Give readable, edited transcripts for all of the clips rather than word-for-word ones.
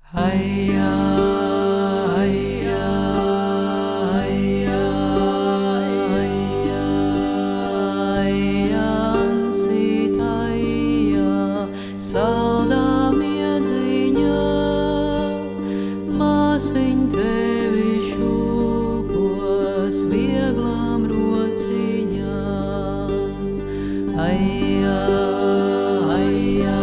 Aia, aia, aia, aia, aia, ansitaia, saldā miedziņā, māsiņ tevi šūpos vieglām rociņām. Aia, aia,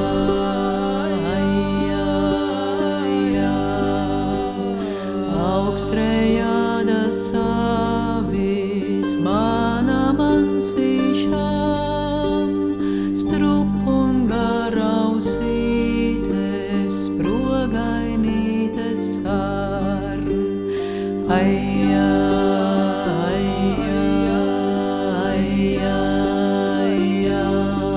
augstrējāda savis manam ansīšām, strup un garausītes, sprogainītes sarn. Aia, aia, aia, aia,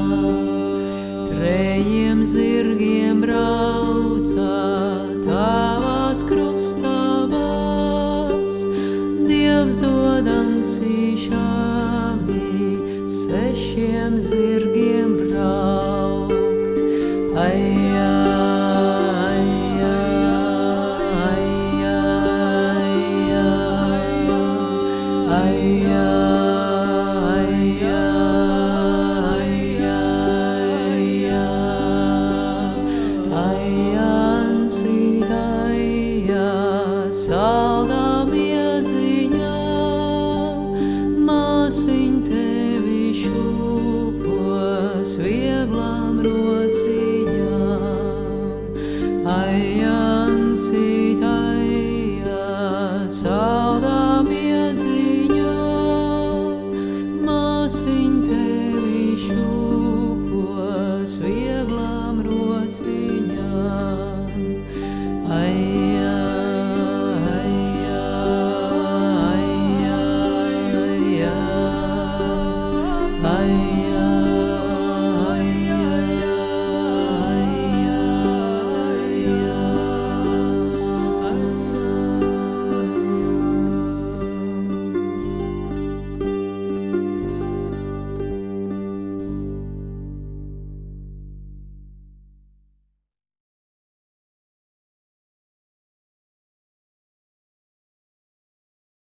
trejiem zirgiem brauca tavās krustāvās, Dievs dod ansīšami sešiem zirgiem braukt. Aia, aia, aia, aia, aia, aia, aia, aia, ansītaia, saldā miedziņā, māsiņ tevi šūpos vieglām rociņām. Aia, ansītaia, saldā miedziņā, māsiņ tevi šūpos vieglām rociņām. Aia,